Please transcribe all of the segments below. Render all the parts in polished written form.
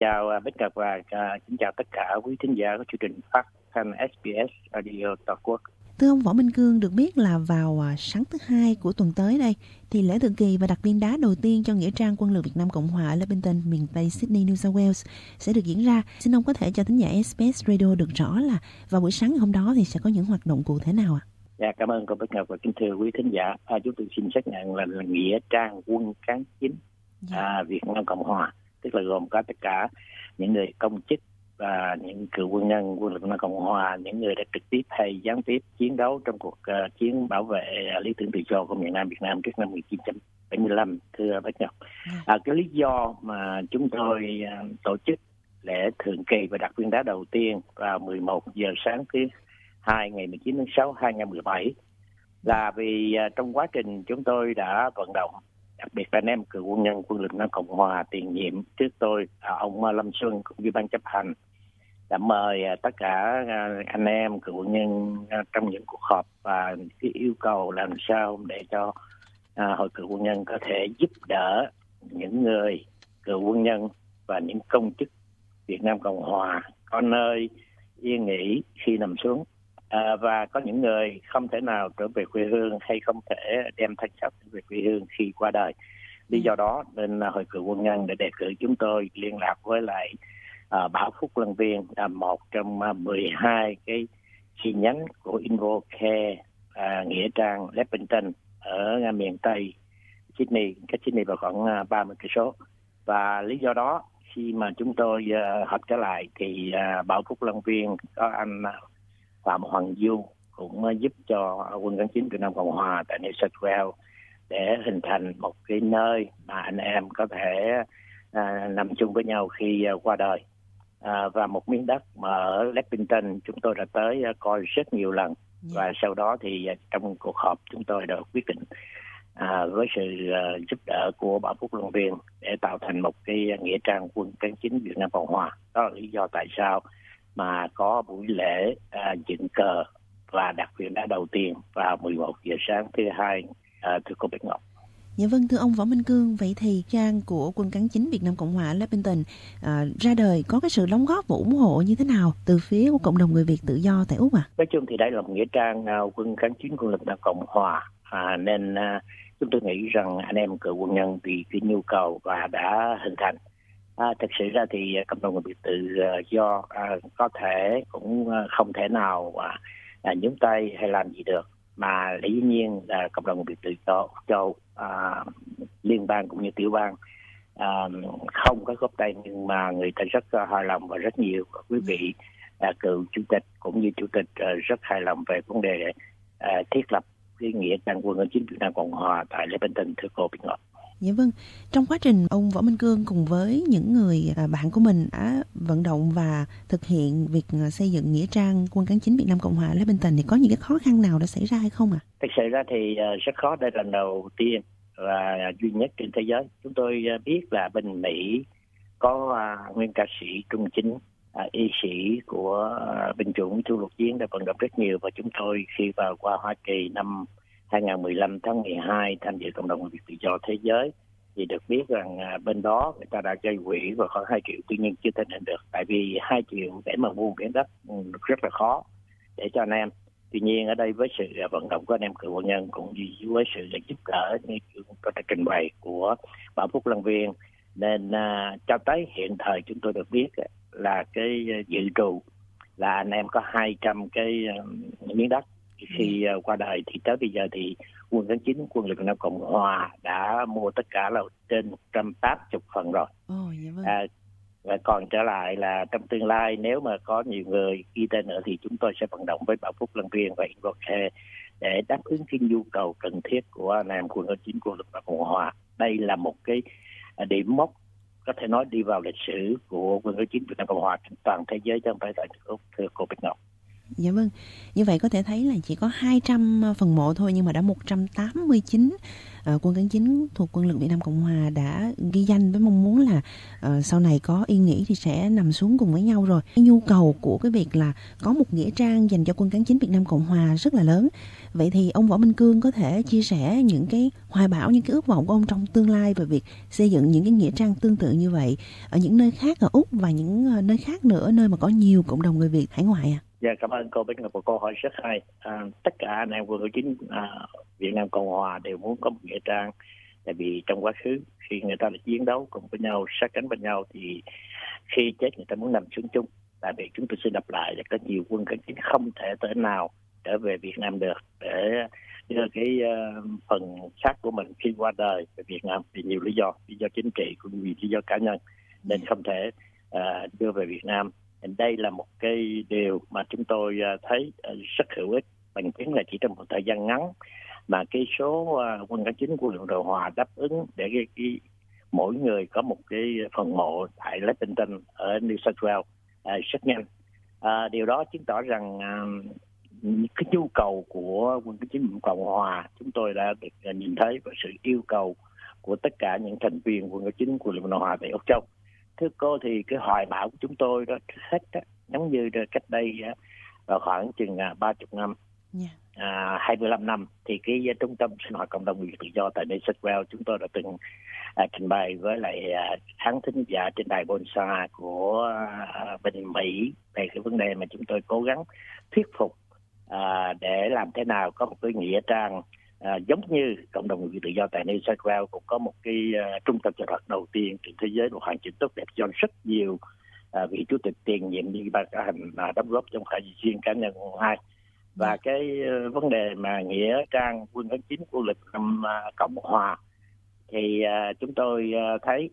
Chào Bích Ngọc và kính chào tất cả quý thính giả của chương trình phát thanh SBS Radio Toàn quốc. Thưa ông Võ Minh Cương, được biết là vào sáng thứ Hai của tuần tới đây thì lễ thường kỳ và đặt viên đá đầu tiên cho nghĩa trang quân lực Việt Nam Cộng Hòa ở Leppington, miền Tây Sydney, New South Wales sẽ được diễn ra. Xin ông có thể cho thính giả SBS Radio được rõ là vào buổi sáng ngày hôm đó thì sẽ có những hoạt động cụ thể nào ạ? Dạ, cảm ơn cô Bích Ngọc và kính thưa quý thính giả. Chúng tôi xin xác nhận là nghĩa trang quân cán chính Việt Nam Cộng Hòa, tức là gồm có tất cả những người công chức và những cựu quân nhân quân lực Việt Nam Cộng Hòa, những người đã trực tiếp hay gián tiếp chiến đấu trong cuộc chiến bảo vệ lý tưởng tự do của miền Nam Việt Nam trước năm 1975. Thưa Bích Ngọc, cái lý do mà chúng tôi tổ chức lễ thường kỳ và đặt viên đá đầu tiên vào 11 giờ sáng thứ Hai ngày 19 tháng 6 2017 là vì trong quá trình chúng tôi đã vận động, đặc biệt là anh em cựu quân nhân quân lực Việt Nam Cộng Hòa tiền nhiệm trước tôi, ông Lâm Xuân cũng như ban chấp hành đã mời tất cả anh em cựu quân nhân trong những cuộc họp và cái yêu cầu làm sao để cho hội cựu quân nhân có thể giúp đỡ những người cựu quân nhân và những công chức Việt Nam Cộng Hòa có nơi yên nghỉ khi nằm xuống, và có những người không thể nào trở về quê hương hay không thể đem thân xác về quê hương khi qua đời. Lý do đó nên hội cựu quân nhân đã đề cử chúng tôi liên lạc với lại Bảo Phúc Lân Viên, là một trong 12 cái chi nhánh của InvoCare nghĩa trang Leppington ở miền Tây Sydney, cách Sydney vào khoảng 30 cây số. Và lý do đó khi mà chúng tôi họp trở lại thì Bảo Phúc Lân Viên có anh Phạm Hoàng Du cũng giúp cho quân cán chính Việt Nam Cộng Hòa tại New South Wales để hình thành một cái nơi mà anh em có thể nằm chung với nhau khi qua đời. Và một miếng đất mà ở Leppington chúng tôi đã tới coi rất nhiều lần, và sau đó thì trong cuộc họp chúng tôi đã quyết định với sự giúp đỡ của Bảo Phúc Lân Viên để tạo thành một cái nghĩa trang quân cán chính Việt Nam Cộng Hòa. Đó là lý do tại sao mà có buổi lễ dựng cờ và đặt viên đá đầu tiên vào 11 giờ sáng thứ Hai, thưa cô Bích Ngọc. Dạ vâng, thưa ông Võ Minh Cương, vậy thì trang của quân cán chính Việt Nam Cộng Hòa Leppington ra đời có cái sự đóng góp và ủng hộ như thế nào từ phía của cộng đồng người Việt tự do tại Úc ạ? Nói chung thì đây là một nghĩa trang quân cán chính quân lực Việt Nam Cộng Hòa, nên chúng tôi nghĩ rằng anh em cựu quân nhân vì cái nhu cầu và đã hình thành. Thực sự ra thì cộng đồng người Việt tự do có thể cũng không thể nào nhúng tay hay làm gì được, mà dĩ nhiên là cộng đồng người Việt tự do châu liên bang cũng như tiểu bang không có góp tay, nhưng mà người ta rất hài lòng và rất nhiều quý vị cựu chủ tịch cũng như chủ tịch rất hài lòng về vấn đề thiết lập cái nghĩa trang quân cán chính Việt Nam Cộng Hòa tại Leppington, thưa cô Bích Ngọc. Dạ vâng, trong quá trình ông Võ Minh Cương cùng với những người bạn của mình đã vận động và thực hiện việc xây dựng nghĩa trang quân cán chính Việt Nam Cộng Hòa Leppington thì có những cái khó khăn nào đã xảy ra hay không ạ? Thực sự ra thì rất khó, đây là lần đầu tiên và duy nhất trên thế giới. Chúng tôi biết là bên Mỹ có nguyên ca sĩ Trung Chính, y sĩ của binh chủng Thu lục chiến đã vận động rất nhiều, và chúng tôi khi vào qua Hoa Kỳ năm 2015 tháng 12 tham dự cộng đồng người Việt tự do thế giới thì được biết rằng bên đó người ta đã gây quỹ vào khoảng 2 triệu, tuy nhiên chưa thể nhận được, tại vì 2 triệu để mà mua miếng đất rất là khó để cho anh em. Tuy nhiên ở đây với sự vận động của anh em cựu quân nhân cũng như với sự giúp đỡ như có thể trình bày của Bảo Phúc Lân Viên, nên cho tới hiện thời chúng tôi được biết là cái dự trù là anh em có 200 cái miếng đất khi qua đời, thì tới bây giờ thì quân cán chính quân lực Việt Nam Cộng Hòa đã mua tất cả là trên 180 phần rồi. Dạ vâng. Và còn trở lại là trong tương lai nếu mà có nhiều người ghi tên nữa thì chúng tôi sẽ vận động với Bảo Phúc Lân Viên và InvoCare để đáp ứng cái nhu cầu cần thiết của anh em quân cán chính quân lực Việt Nam Cộng Hòa. Đây là một cái điểm mốc có thể nói đi vào lịch sử của quân cán chính Việt Nam Cộng Hòa trên toàn thế giới, chứ không phải tại nước Úc, thưa cô Bích Ngọc. Dạ vâng, như vậy có thể thấy là chỉ có 200 phần mộ thôi nhưng mà đã 189 quân cán chính thuộc quân lực Việt Nam Cộng Hòa đã ghi danh với mong muốn là sau này có yên nghỉ thì sẽ nằm xuống cùng với nhau rồi. Cái nhu cầu của cái việc là có một nghĩa trang dành cho quân cán chính Việt Nam Cộng Hòa rất là lớn. Vậy thì ông Võ Minh Cương có thể chia sẻ những cái hoài bão, những cái ước vọng của ông trong tương lai về việc xây dựng những cái nghĩa trang tương tự như vậy ở những nơi khác ở Úc và những nơi khác nữa, nơi mà có nhiều cộng đồng người Việt hải ngoại à? Dạ, cảm ơn cô Bích Ngọc, một câu hỏi rất hay. Tất cả anh em quân chính Việt Nam Cộng Hòa đều muốn có một nghĩa trang, tại vì trong quá khứ khi người ta là chiến đấu cùng với nhau, sát cánh bên nhau, thì khi chết người ta muốn nằm xuống chung. Tại vì chúng tôi xin đọc lại là có nhiều quân cán chính không thể tới nào trở về Việt Nam được để đưa cái phần xác của mình khi qua đời về Việt Nam vì nhiều lý do chính trị cũng vì lý do cá nhân nên không thể đưa về Việt Nam. Đây là một cái điều mà chúng tôi thấy rất hữu ích, bằng chứng là chỉ trong một thời gian ngắn mà cái số quân cán chính của huyện Đồ Hòa đáp ứng để cái mỗi người có một cái phần mộ tại Leppington ở New South Wales rất nhanh. Điều đó chứng tỏ rằng cái nhu cầu của quân cán chính Cộng Hòa chúng tôi đã được nhìn thấy, và sự yêu cầu của tất cả những thành viên quân cán chính của huyện Đồ Hòa tại Úc Châu. Thưa cô, thì cái hoài bão của chúng tôi đó hết giống như cách đây khoảng chừng 30 năm, 25 năm thì cái trung tâm sinh hoạt cộng đồng người tự do tại New South Wales chúng tôi đã từng trình bày với lại khán thính giả trên đài Bonsa của bên Mỹ về cái vấn đề mà chúng tôi cố gắng thuyết phục để làm thế nào có một cái nghĩa trang giống như cộng đồng người tự do tại New South Wales cũng có một cái trung tâm sinh hoạt đầu tiên trên thế giới, một hoàn chỉnh tốt đẹp cho rất nhiều vị chủ tịch tiền nhiệm như ban cả hành đóng góp trong khai riêng cá nhân của ai. Và cái vấn đề mà nghĩa trang quân cán chính của lực Nam Cộng Hòa thì chúng tôi thấy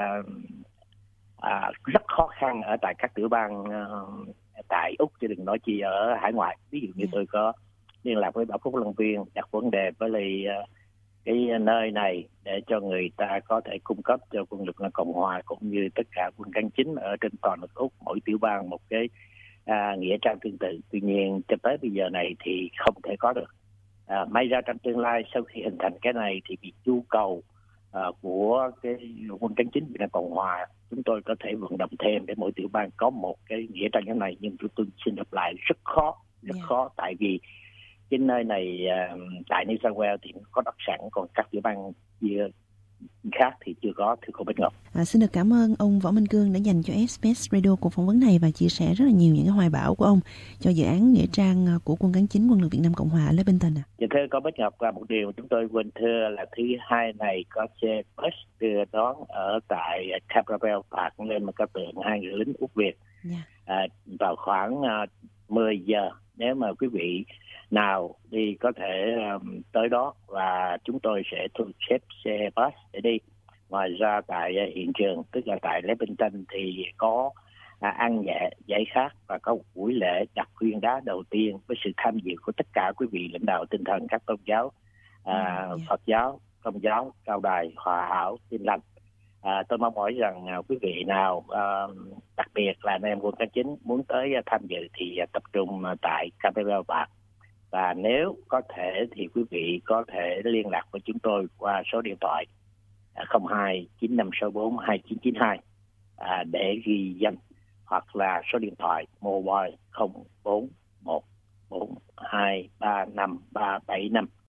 rất khó khăn ở tại các tiểu bang tại Úc, chứ đừng nói chi ở hải ngoại. Ví dụ như tôi có liên lạc với Bảo Phúc Long Viên đặt vấn đề với lại cái nơi này để cho người ta có thể cung cấp cho quân lực Nam Cộng Hòa cũng như tất cả quân cán chính ở trên toàn nước Úc, mỗi tiểu bang một cái nghĩa trang tương tự. Tuy nhiên cho tới bây giờ này thì không thể có được. May ra trong tương lai sau khi hình thành cái này thì vì nhu cầu của cái quân cán chính Việt Nam Cộng Hòa chúng tôi có thể vận động thêm để mỗi tiểu bang có một cái nghĩa trang như này. Nhưng tôi xin đọc lại rất khó, tại vì cái nơi này tại New South Wales thì có đất sẵn, còn các tiểu bang khác thì chưa có, thưa cô Bích Ngọc. Xin được cảm ơn ông Võ Minh Cương đã dành cho SBS Radio cuộc phỏng vấn này và chia sẻ rất là nhiều những cái hoài bão của ông cho dự án nghĩa trang của quân cán chính quân lực Việt Nam Cộng Hòa ở Leppington. Dạ thưa cô Bích Ngọc, và một điều chúng tôi quên thưa là thứ hai này có xe bus đưa đón ở tại Campbell Park lên một cái tượng hai người lính Úc Việt vào khoảng 10 giờ. Nếu mà quý vị nào đi có thể tới đó và chúng tôi sẽ thu xếp xe bus để đi. Ngoài ra tại hiện trường, tức là tại Leppington thì có ăn giải khát và có một buổi lễ đặt viên đá đầu tiên với sự tham dự của tất cả quý vị lãnh đạo tinh thần các tôn giáo, Phật giáo, Công giáo, Cao Đài, Hòa Hảo, Tin Lành. Tôi mong mỏi rằng quý vị nào đặc biệt là anh em quân cán chính muốn tới tham dự thì tập trung tại Campbell Park. Và nếu có thể thì quý vị có thể liên lạc với chúng tôi qua số điện thoại 02 9564 2992 để ghi danh, hoặc là số điện thoại mobile 0414 235 375.